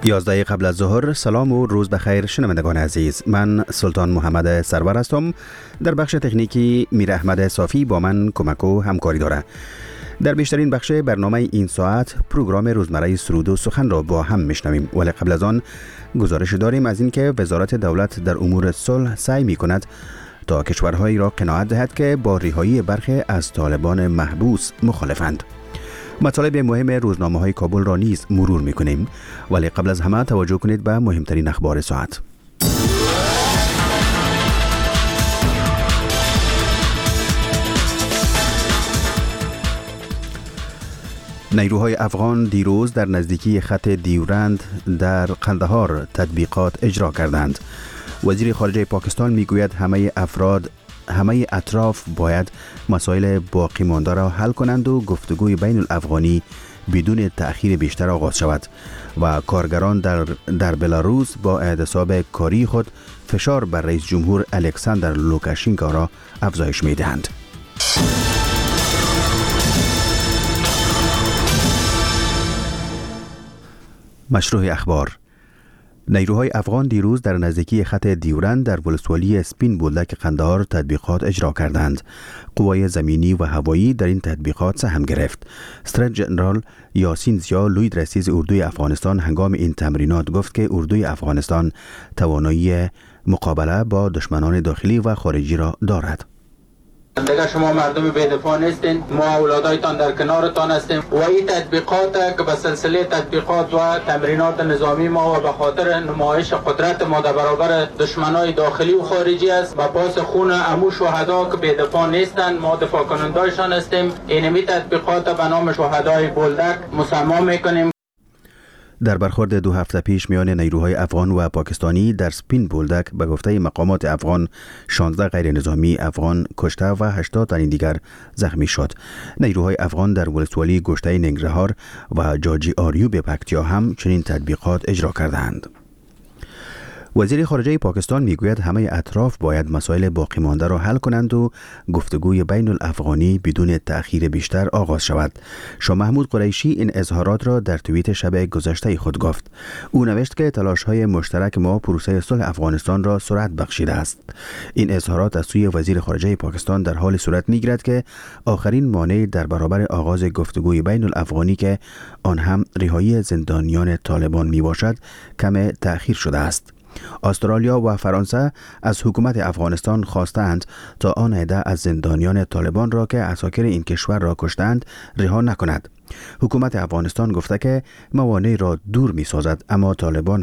11 قبل از ظهر. سلام و روز بخیر شنوندگان عزیز. من سلطان محمد سرور هستم. در بخش تکنیکی میر احمد صافی با من کمک و همکاری داره. در بیشترین بخش برنامه این ساعت پروگرام روزمره سرود و سخن را با هم میشنویم، ولی قبل از آن گزارش داریم از اینکه وزارت دولت در امور صلح سعی میکند تا کشورهایی را قناعت دهد که با رهایی برخی از طالبان محبوس مخالفند. مطالب مهم روزنامه‌های کابل را نیز مرور می‌کنیم، ولی قبل از همه توجه کنید به مهمترین اخبار ساعت. نیروهای افغان دیروز در نزدیکی خط دیورند در قندهار تطبیقات اجرا کردند. وزیر خارجه پاکستان میگوید همه اطراف باید مسائل باقی مانده را حل کنند و گفتگوی بین الافغانی بدون تأخیر بیشتر آغاز شود و کارگران در بلاروس با اعتصاب کاری خود فشار بر رئیس جمهور الکساندر لوکاشنکو را افزایش می دهند. مشروع اخبار. نیروهای افغان دیروز در نزدیکی خط دیورند در ولسوالی سپین بولدک قندهار تطبیقات اجرا کردند. قوای زمینی و هوایی در این تطبیقات سهم گرفت. سترت جنرال یاسین زیا لوید رئیس اردوی افغانستان هنگام این تمرینات گفت که اردوی افغانستان توانایی مقابله با دشمنان داخلی و خارجی را دارد. دیگه شما مردم بی‌دفاع نیستین، ما اولادایتان در کنارتان هستیم و این تطبیقات که به سلسله تطبیقات و تمرینات نظامی ما و به خاطر نمایش قدرت ما در برابر دشمنای داخلی و خارجی است و پاس خون عمو شهدا که بی‌دفاع نیستن ما دفاع کنندایشان هستیم. اینمی تطبیقات به نام شهدای بولدک مسما میکنیم. در برخورد 2 هفته پیش میان نیروهای افغان و پاکستانی در سپین بولدک به گفته مقامات افغان 16 غیر نظامی افغان کشته و 80 تن دیگر زخمی شد. نیروهای افغان در ولسوالی گشته ننگرهار و جاجی آریوب پکتیا هم چنین تطبیقات اجرا کردند. وزیر خارجه پاکستان میگوید همه اطراف باید مسائل باقی مانده را حل کنند و گفتگوی بین الافغانی بدون تأخیر بیشتر آغاز شود. شاه محمود قریشی این اظهارات را در توییت شب گذشته خود گفت. او نوشت که تلاش‌های مشترک ما پروسه صلح افغانستان را سرعت بخشیده است. این اظهارات از سوی وزیر خارجه پاکستان در حال صورت میگیرد که آخرین مانع در برابر آغاز گفتگوی بین الافغانی که آن هم رهایی زندانیان طالبان میباشد کم تأخیر شده است. استرالیا و فرانسه از حکومت افغانستان خواستند تا آن عده از زندانیان طالبان را که عساکر این کشور را کشتند رها نکند. حکومت افغانستان گفته که موانع را دور می سازد، اما طالبان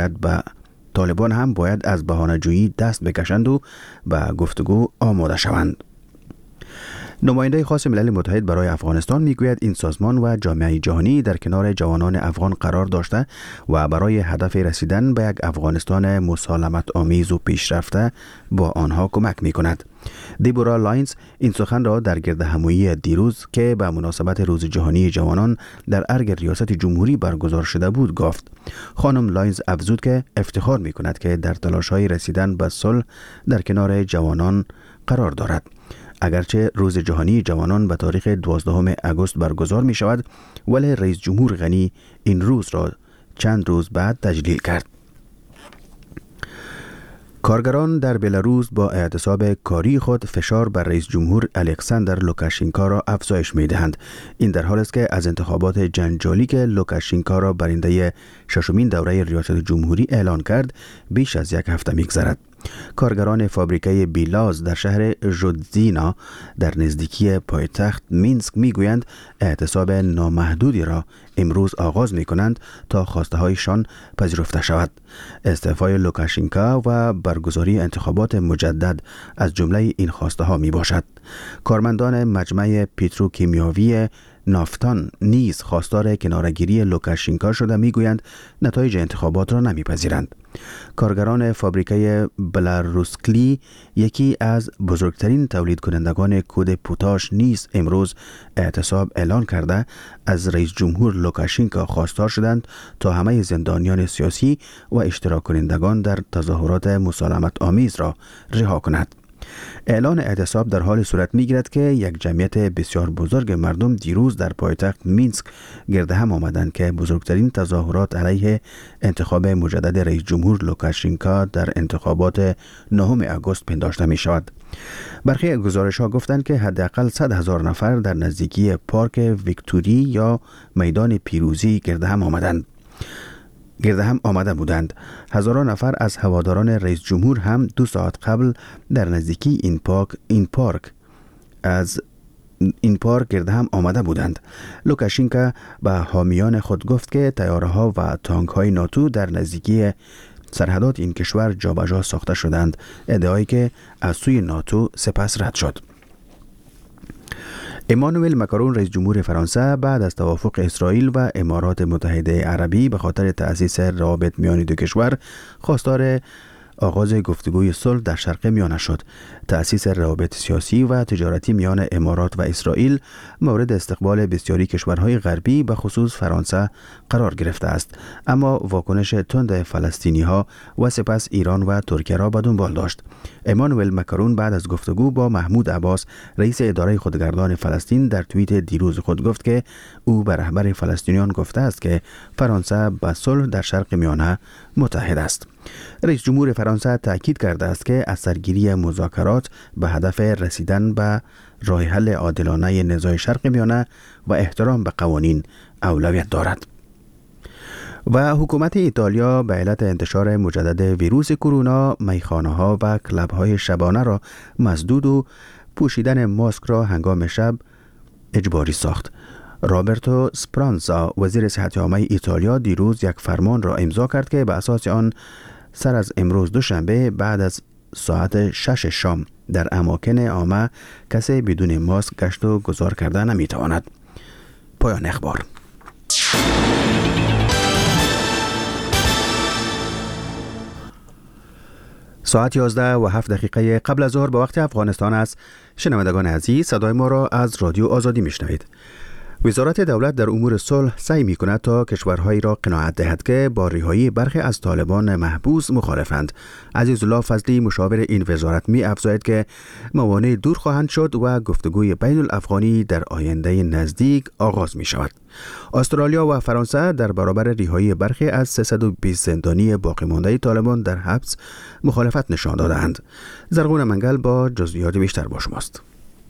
هم باید از بهانه‌جویی دست بکشند و به گفتگو آماده شوند. نماینده خاص ملل متحد برای افغانستان میگوید این سازمان و جامعه جهانی در کنار جوانان افغان قرار داشته و برای هدف رسیدن به یک افغانستان مسالمت آمیز و پیشرفته با آنها کمک میکند. دیبورا لاینز این سخن را در گردهمایی دیروز که به مناسبت روز جهانی جوانان در ارگ ریاست جمهوری برگزار شده بود گفت. خانم لاینز افزود که افتخار میکند که در تلاش‌های رسیدن به صلح در کنار جوانان قرار دارد. اگرچه روز جهانی جوانان به تاریخ 12 اگست برگزار می شود، ولی رئیس جمهور غنی این روز را چند روز بعد تجلیل کرد. کارگران در بلاروس با اعتصاب کاری خود فشار بر رئیس جمهور الکساندر لوکاشنکو را افزایش می دهند. این در حالی است که از انتخابات جنجالی که لوکاشنکو را برنده 6مین دوره ریاست جمهوری اعلان کرد بیش از 1 هفته می‌گذرد. کارگران فابریکه بیلاز در شهر ژودزینا در نزدیکی پایتخت مینسک میگویند اعتصاب نامحدودی را امروز آغاز میکنند تا خواسته هایشان پذیرفته شود. استعفای لوکاشنکو و برگزاری انتخابات مجدد از جمله این خواسته ها می باشد. کارمندان مجمع پتروکیمیاوی نافتان نیز خواستار کناره‌گیری لوکاشنکو شده میگویند نتایج انتخابات را نمیپذیرند. کارگران فابریکه بلاروسکلی یکی از بزرگترین تولید کنندگان کود پوتاش نیز امروز اعتصاب اعلان کرده از رئیس جمهور لوکاشنکو خواستار شدند تا همه زندانیان سیاسی و اشتراک کنندگان در تظاهرات مسالمت آمیز را رها کند. اعلان اعتصاب در حال صورت می‌گیرد که یک جمعیت بسیار بزرگ مردم دیروز در پایتخت مینسک گرد هم آمدند که بزرگترین تظاهرات علیه انتخاب مجدد رئیس جمهور لوکاشنکا در انتخابات 9 آگوست پنداشته می‌شود. برخی گزارش‌ها گفتند که حداقل 100,000 نفر در نزدیکی پارک ویکتوری یا میدان پیروزی گرد هم آمده بودند. هزاران نفر از هواداران رئیس جمهور هم 2 ساعت قبل در نزدیکی این پارک گرد هم آمده بودند. لوکاشنکا به حامیان خود گفت که طیاره‌ها و تانک‌های ناتو در نزدیکی سرحدات این کشور جابجا ساخته شدند، ادعایی که از سوی ناتو سپس رد شد. امانوئل ماکرون رئیس جمهور فرانسه بعد از توافق اسرائیل و امارات متحده عربی به خاطر تأسیس روابط میان دو کشور خواستار آغاز گفتگوی صلح در شرق میانه شد. تأسیس روابط سیاسی و تجارتی میان امارات و اسرائیل مورد استقبال بسیاری کشورهای غربی به خصوص فرانسه قرار گرفته است، اما واکنش تند فلسطینی‌ها و سپس ایران و ترکیه را به دنبال داشت. امانوئل ماکرون بعد از گفتگو با محمود عباس رئیس اداره خودگردان فلسطین در توییت دیروز خود گفت که او به رهبر فلسطینیان گفته است که فرانسه به صلح در شرق میانه متحد است. رئیس جمهور فرانسه تاکید کرده است که از سرگیری مذاکرات به هدف رسیدن به راه حل عادلانه نزاع شرق میانه و احترام به قوانین اولویت دارد. و حکومت ایتالیا به علت انتشار مجدد ویروس کرونا میخانه‌ها و کلب‌های شبانه را مسدود و پوشیدن ماسک را هنگام شب اجباری ساخت. رابرتو سپرانزا وزیر صحت عامه ایتالیا دیروز یک فرمان را امضا کرد که به اساس آن سر از امروز دوشنبه بعد از ساعت 6 شام در اماکن عامه کسی بدون ماسک گشت و گذار کرده نمیتواند. پایان اخبار. ساعت 11:07 قبل از ظهر به وقت افغانستان است. شنوندگان عزیز، صدای ما را از رادیو آزادی میشنوید. وزارت دولت در امور صلح سعی می‌کند تا کشورهایی را قناعت دهد که با رهایی برخی از طالبان محبوس مخالفند. عزیزالله فضلی مشاور این وزارت می‌افزاید که موانع دور خواهند شد و گفتگوی بین الافغانی در آینده نزدیک آغاز می‌شود. استرالیا و فرانسه در برابر رهایی برخی از 320 زندانی باقی مانده طالبان در حبس مخالفت نشان دادند. زرغون منگل با جزئیات بیشتر با شماست.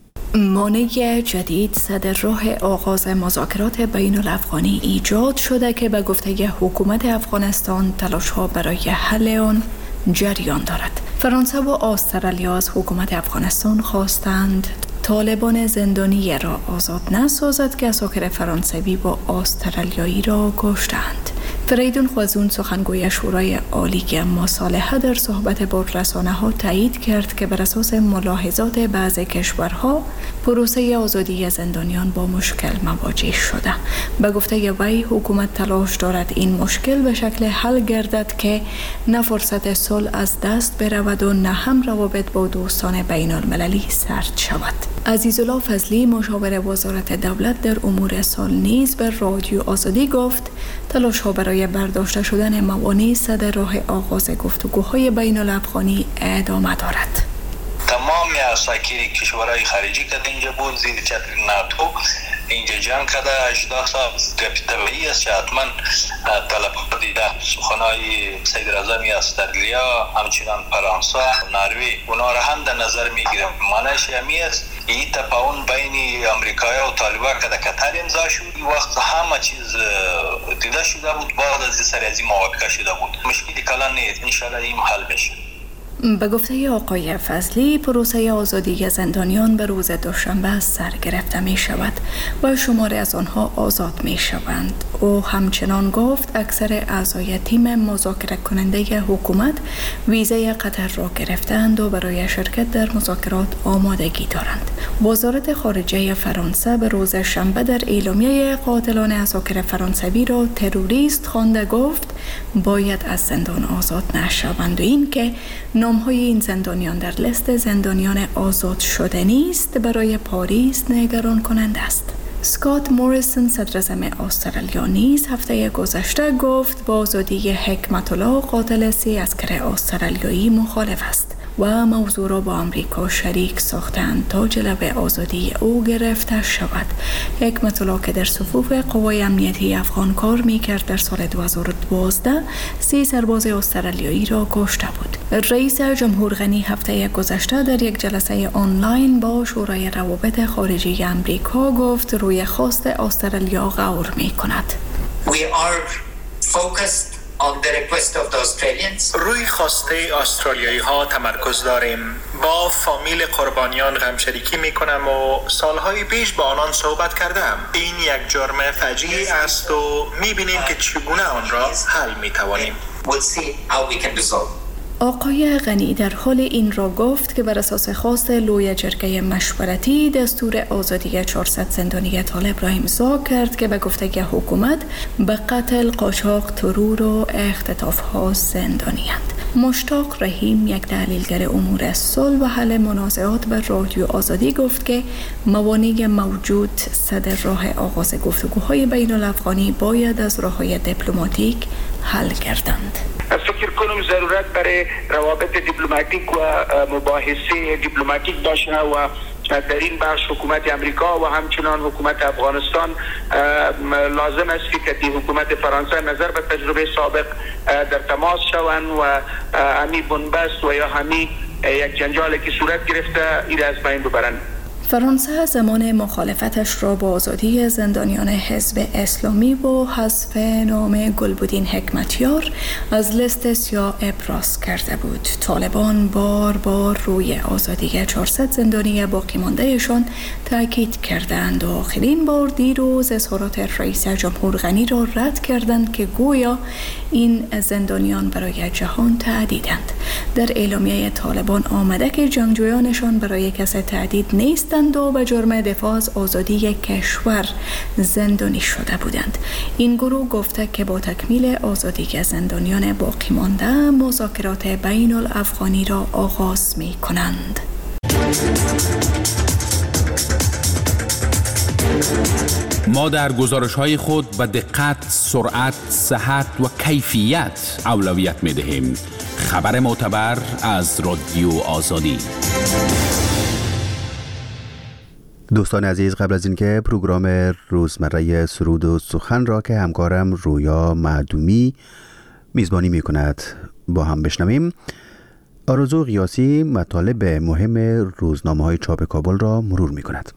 مانع جدید صدر راه آغاز مذاکرات بین الافغانی ایجاد شده که به گفته حکومت افغانستان تلاش‌ها برای حل آن جریان دارد. فرانسه و استرالیا از حکومت افغانستان خواستند طالبان زندانی را آزاد نسازد که اساکر فرانسوی با استرالیایی را کشتند. فریدون خوازون سخنگوی شورای عالی مصالحه در صحبت با رسانه‌ها تایید کرد که بر اساس ملاحظات بعضی کشورها پروسه آزادی زندانیان با مشکل مواجه شده. به گفته وی حکومت تلاش دارد این مشکل به شکل حل گردد که نه فرصت صلح از دست برود و نه هم روابط با دوستان بین المللی سرد شود. عزیزالله فضلی مشاور وزارت دولت در امور صلح نیز به رادیو آزادی گفت تلاش‌ها برای برداشته شدن موانع صدر راه آغاز گفتگوهای بین الافغانی ادامه دارد. تمام اساکیر کشورهای خارجی که اینجا بود زیر چتر ناتو اینجا جنگ کرده 18 سال طبیعی است که حتما طلبات دیده سخنهای صدر اعظم استرالیا همچنان فرانسه نروژ اونا را هم در نظر میگیرم. معنیش همی است این تفاهم بین امریکایی و طالبان که در قطر امضا شد وقت همه چیز دیده شده بود بعد از سرازی موافقه شده بود. مشکلی کلان نیست، انشالله این حل بشه. به گفته آقای فضلی پروسه آزادی زندانیان به روز دوشنبه سر گرفته می شود و شماری از آنها آزاد می شوند. او همچنان گفت اکثر اعضای تیم مذاکره کننده حکومت ویزه قطر را گرفتند و برای شرکت در مذاکرات آمادگی دارند. وزارت خارجه فرانسه به روز شنبه در اعلامیه قاتلان اساکر فرانسوی را تروریست خوانده گفت باید از زندان آزاد نشوند و این که نام‌های این زندانیان در لیست زندانیان آزاد شده نیست برای پاریس نگران کننده است. اسکات موریسون صدراعظم استرالیا نیز هفته گذشته گفت با آزادی حکمت الله قاتل 3 عسکر استرالیایی مخالف است. و موضوع را با آمریکا شریک ساختند تا جلب آزادی او گرفته شود. حکمت الله که در صفوف قوای امنیتی افغان کار میکرد در سال 2012 3 سرباز استرالیایی را کشته بود. رئیس جمهور غنی هفته گذشته در یک جلسه آنلاین با شورای روابط خارجی امریکا گفت روی خواست استرالیا غور میکند. روی خواسته استرالیایی ها تمرکز داریم. با فامیل قربانیان غمشریکی می کنم و سالهای پیش با آنان صحبت کردم. این یک جرم فجیعی است و می بینیم که چگونه آن را حل می توانیم. آقای غنی در حال این را گفت که بر اساس خواست لوی جرگه مشورتی دستور آزادی 400 زندانی طالب را امضا کرد که به گفته حکومت به قتل، قاچاق، ترور و اختطاف‌ها زندانی‌اند. مشتاق رحیم، یک تحلیلگر امور صلح و حل منازعات بر رادیو آزادی گفت که موانع موجود صدر راه آغاز گفتگوهای بین الافغانی باید از راه‌های دیپلماتیک حل گردند. فکر کنم ضرورت برای روابط دیپلماتیک و مباحثه دیپلماتیک باشه و در این بخش حکومت امریکا و همچنان حکومت افغانستان لازم است که حکومت فرانسه نظر به تجربه سابق در تماس شوند و همی بنبست و یا همی یک جنجالی که صورت گرفته این از بین ببرند. فرانسه زمان مخالفتش را با آزادی زندانیان حزب اسلامی و حذف نام گلبدین حکمتیار از لیست سیاه ابراز کرده بود. طالبان بار بار روی آزادی 400 زندانی باقی ماندهشان تاکید کردند و آخرین بار دیروز اظهارات رئیس جمهور غنی را رد کردند که گویا این زندانیان برای جهان تهدیدند. در اعلامیه طالبان آمده که جنگجویانشان برای کسی تهدید نیستند و به جرم دفاع از آزادی کشور زندانی شده بودند. این گروه گفته که با تکمیل آزادی زندانیان باقی مانده مذاکرات بین الافغانی را آغاز می کنند. ما در گزارش‌های خود به دقت، سرعت، صحت و کیفیت اولویت می‌دهیم. خبر معتبر از رادیو آزادی. دوستان عزیز، قبل از اینکه پروگرام روزمره سرود و سخن را که همکارم رویا معدومی میزبانی می کند با هم بشنویم، آرزو قیاسی مطالب مهم روزنامه‌های چاپ کابل را مرور می کند.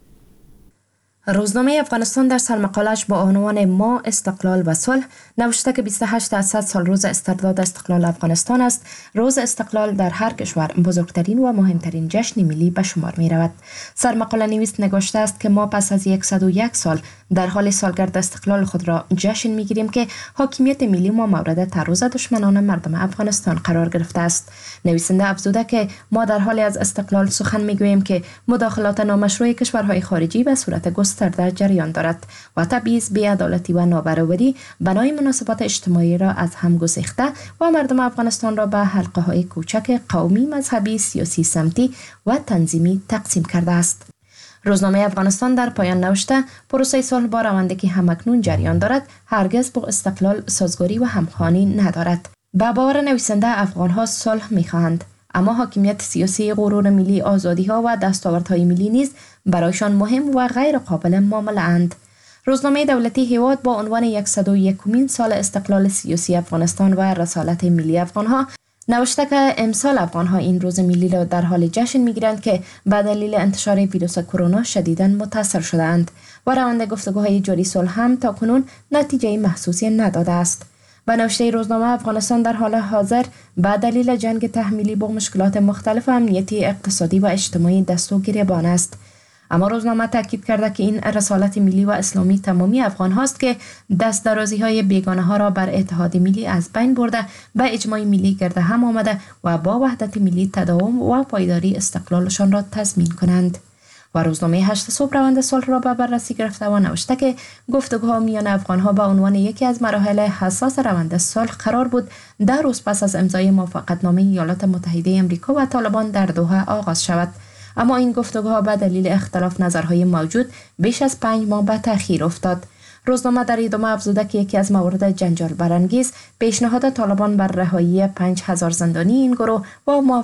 روزنامه افغانستان در سرمقالش با عنوان ما استقلال و صلح نوشته که 28 از 100 سال روز استرداد استقلال افغانستان است. روز استقلال در هر کشور بزرگترین و مهمترین جشن ملی به شمار می رود. سرمقاله نویس نگاشته است که ما پس از 101 سال در حال سالگرد استقلال خود را جشن می گیریم که حاکمیت ملی ما مورد تعرض دشمنان مردم افغانستان قرار گرفته است. نویسنده افزوده که ما در حال از استقلال سخن می گوییم که مداخلات نامشروع کشورهای خارجی به صورت گسترده جریان دارد و تبعیض، بی‌عدالتی و نابرابری بنای مناسبات اجتماعی را از هم گسیخته و مردم افغانستان را به حلقه های کوچک قومی، مذهبی، سیاسی، سمتی و تنظیمی تقسیم کرده است. روزنامه افغانستان در پایان نوشته پروسه صلح با روندی که همکنون جریان دارد هرگز با استقلال سازگاری و همخوانی ندارد. به باور نویسنده افغان‌ها صلح می‌خواهند، اما حاکمیت سیاسی، غرور ملی، آزادی‌ها و دستاوردهای ملی نیز برایشان مهم و غیر قابل معامله اند. روزنامه دولتی هواد با عنوان 101مین سال استقلال سیاسی افغانستان و رسالت ملی افغان‌ها نوشته که امسال افغان‌ها این روز ملی را در حال جشن می‌گیرند که به دلیل انتشار ویروس کرونا شدیداً متاثر شده‌اند و روند گفتگوهای جاری صلح هم تاکنون نتیجه محسوسی نداده است. و نوشته روزنامه افغانستان در حال حاضر به دلیل جنگ تحمیلی با مشکلات مختلف امنیتی، اقتصادی و اجتماعی دست و گریبان است. اما روزنامه تاکید کرده که این رسالت ملی و اسلامی تمامی افغان هاست که دست درازی های بیگانه ها را بر اتحاد ملی از بین برده، به اجماع ملی گرد هم آمده و با وحدت ملی تداوم و پایداری استقلالشان را تضمین کنند. و روزنامه 8 صبح روند صلح را به بررسی گرفته و نوشته که گفتگوها میان افغان‌ها به عنوان یکی از مراحل حساس روند صلح قرار بود 10 روز پس از امضای موافقتنامه ایالات متحده آمریکا و طالبان در دوحه آغاز شود. اما این گفتگوها به دلیل اختلاف نظرهای موجود بیش از 5 ماه به تأخیر افتاد. روزنامه در ادامه افزوده که یکی از موارد جنجال برانگیز پیشنهاد طالبان بر رهایی 5000 زندانی این گروه و